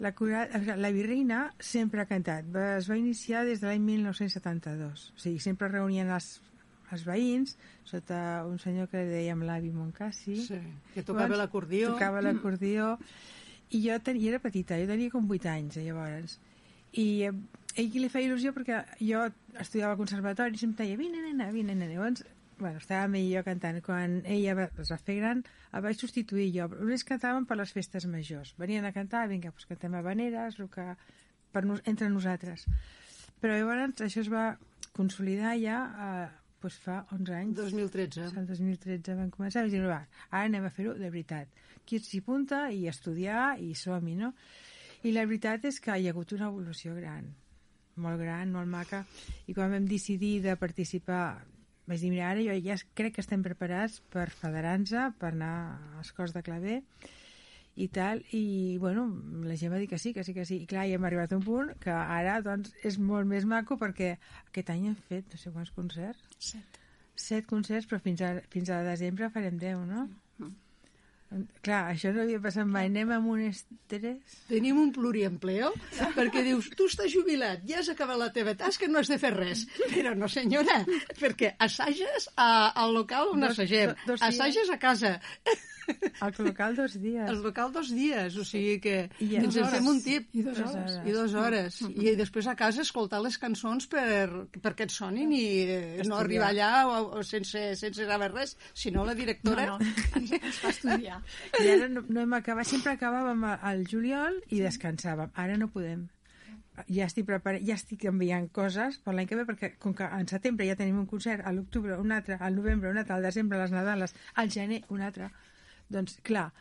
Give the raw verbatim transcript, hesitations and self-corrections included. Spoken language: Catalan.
La, cura... la Virreina sempre ha cantat. Es va iniciar des de l'any mil nou-cents setanta-dos. O sigui, sempre reunien els, els veïns sota un senyor que dèiem l'avi Moncassi. Sí, que tocava l'acordió. Tocava l'acordió. I jo, ten... jo era petita, jo tenia com vuit anys, llavors. I eh, ell li feia il·lusió perquè jo estudiava al conservatori i sempre deia, vine, nena, vine, nena. Llavors, bueno, estàvem ell i jo cantant. Quan ella va, es va fer gran, el vaig substituir jo. Però només cantàvem per les festes majors. Venien a cantar, vinga, doncs cantem habaneres, el que... per nos... entre nosaltres. Però llavors això es va consolidar ja eh, doncs fa onze anys. dos mil tretze. El dos mil tretze vam començar i dir, va, ara anem a fer-ho de veritat. Qui s'hi apunta i estudiar i som-hi, no? I la veritat és que hi ha hagut una evolució gran, molt gran, molt maca, i quan vam decidir de participar, vaig dir, mira, ara jo ja crec que estem preparats per federar-nos, per anar a les Corts de Claver i tal, i bueno, la gent va dir que sí, que sí, que sí, i clar, ja hem arribat a un punt que ara doncs és molt més maco perquè aquest any hem fet no sé quants concerts. Set. Set concerts, però fins a, fins a desembre farem deu, no? Mm. Clar, això no havia passat mai. Anem amb un estrès. Tenim un pluriempleo perquè dius, tu estàs jubilat, ja has acabat la teva tasca, no has de fer res. Però no, senyora, perquè assages a, al local on Dos- assagem, do- dos dies. assages a casa. Al local dos dies. Al local dos dies, o sigui que I ens en dues fem un hores. tip. I dues Dues hores. hores. I dues hores. I després a casa escoltar les cançons per, perquè et sonin i eh, no Estudiar. arribar allà o, o sense, sense saber res, sinó la directora... No, no, ens, ens fa estudiar. I ara no, no hem acabat. Sempre acabàvem a- al juliol i descansàvem. Ara no podem. Ja estic preparant, ja estic enviant coses per l'any que ve, perquè com que en setembre ja tenim un concert, a l'octubre un altre, al novembre un altre, al desembre les Nadales, al gener un altre. Doncs, clar,